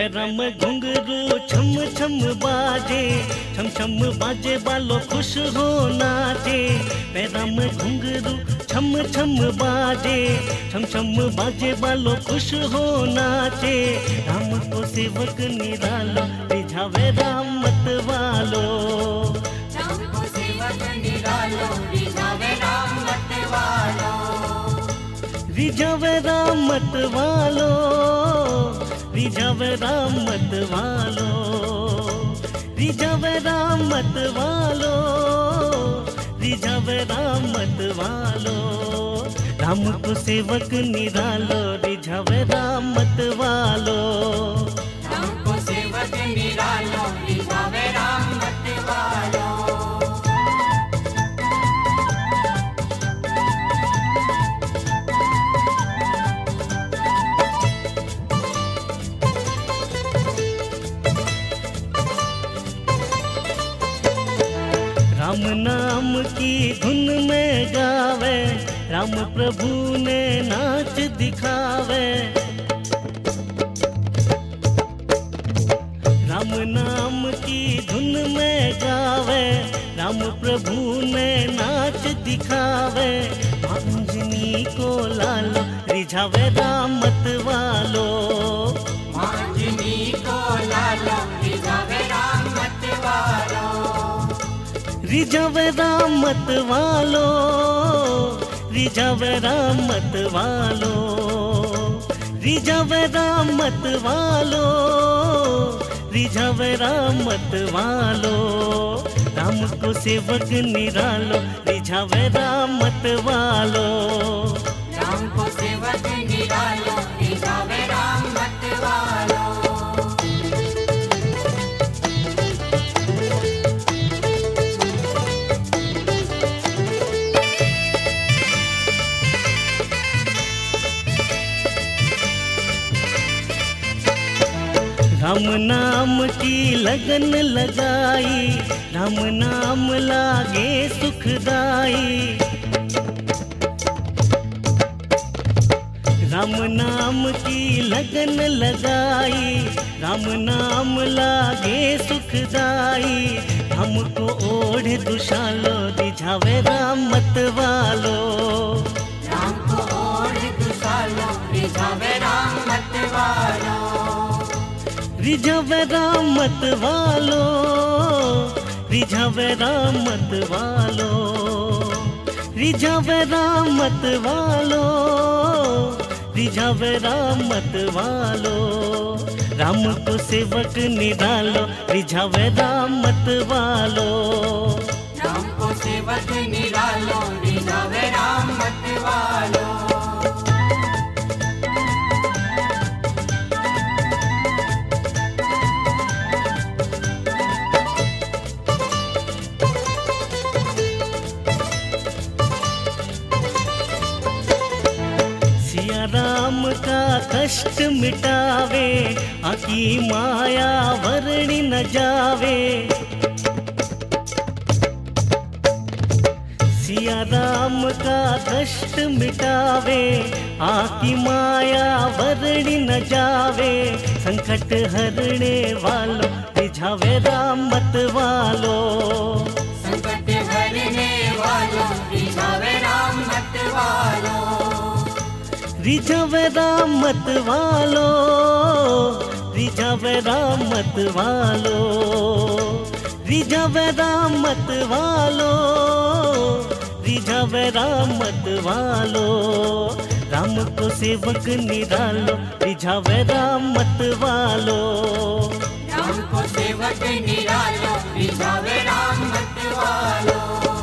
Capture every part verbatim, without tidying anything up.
Para में घुंघरू छम छम बाजे, छम छम बाजे बालो खुश हो नाचे। पैरा में घुंघरू छम छम बाजे, छम छम बाजे बालो खुश हो नाचे। राम को सेवक निरालो रिझावे राम मत वालो, राम को सेवक निरालो रिझावे राम मत वालो, रिझावे राम मत वालो, रिझावे राम मत वालो, रिझावे राम मत वालो, रिझावे राम मत वालो। राम को सेवक निरालो रिझावे राम मत वालो, राम को सेवक निरालो रिझावे राम मत वालो। राम नाम की धुन में गावे, राम प्रभु ने नाच दिखावे। राम नाम की धुन में गावे, राम प्रभु ने नाच दिखावे। अंजनी को लालो रिझावे राम मत वालो, अंजनी को लालो रिझावे राम मत वालो, रिझावे राम मत वालो, रिझावे राम मत वालो, रिझावे राम मत वालो, रिझावे राम मत वालो। राम को सेवक निरालो रिझावे राम मत वालो, राम को सेवक निरालो रिझावे राम मत वालो। राम नाम की लगन लगाई, राम नाम लागे सुखदाई। राम नाम की लगन लगाई, राम नाम लागे सुखदाई। हमको ओढ़े दुशालो रिझावे राम मत वालो, राम को ओढ़े दुशालो रिझावे राम मत वालो, रिझावे राम मत वालो, रिझावे राम मत वालो, रिझावे राम मत वालो, रिझावे राम मत वालो। राम को सेवक निरालो रिझावे राम मत वालो, राम को सेवक निरालो रिझावे राम मत वालो। राम का कष्ट मिटावे, आकी माया वर्णी न जावे। सिया राम का कष्ट मिटावे, आकी माया वर्णी न जावे। संकट हरने वालो रिझावे राम मत वालो, संकट हरने वालो रिझावे राम मत वालो, रिझावे राम मत वालो, रिझावे राम मत वालो, रिझावे राम मत वालो, रिझावे राम मत वालो। राम को सेवक निरालो रिझावे राम मत वालो, राम को सेवक निरालो रिझावे राम मत वालो।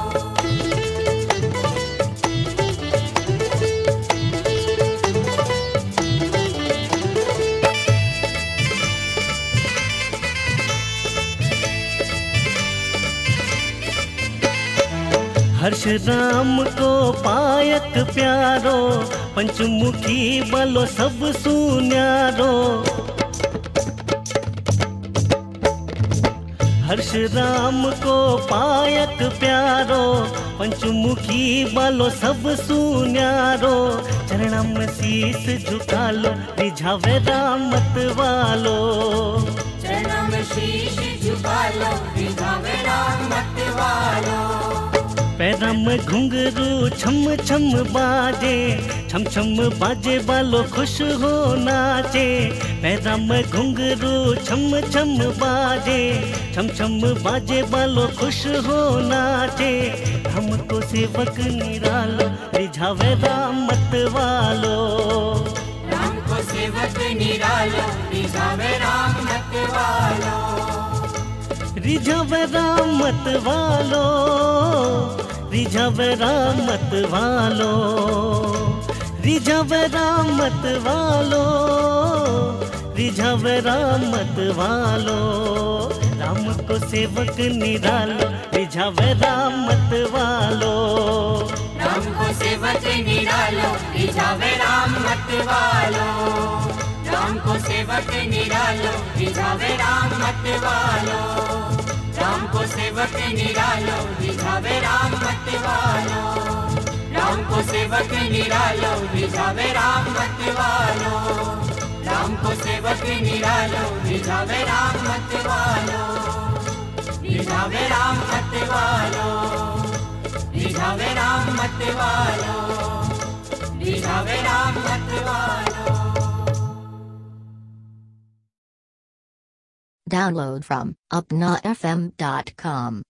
हर्ष राम को पायक प्यारो, पंचमुखी बलो सब सुन्यारो। परशुराम को पायक प्यारो, पंचमुखी बालो सब सुन्यारो। चरणा में शीस झुका लो, रिझावे राम मत वालो। चरणों में शीश झुका लो, रिझावे राम मत वालो। पैरा में घुंघरू छम छम बाजे, छम छम बाजे बालो खुश हो नाचे। पैरा में घुंघरू छम छम बाजे, छम छम बाजे बालो खुश हो नाचे। हमको सेवक निरालो, रिझावे राम मत वालो। राम को सेवक निरालो, रिझावे राम मत वालो। रिझावे राम मत वालो, रिझावे राम मत वालो। रिझावे राम मत वालो, रिझावे राम मत वालो। राम को सेवक निरालो, रिझावे राम मत वालो। राम को सेवक निरालो, रिझावे राम मत वालो। राम को सेवक निरालो, रिझावे राम मत वालो। राम को सेवक निरालो, रिझावे राम मत वालो। राम को सेवक निरालो, रिझावे राम मत वालो। राम को सेवक निरालो, रिझावे राम मत वालो। रिझावे राम मत वालो, रिझावे राम मत वालो। रिझावे राम मत वालो। Download from upna f m dot com.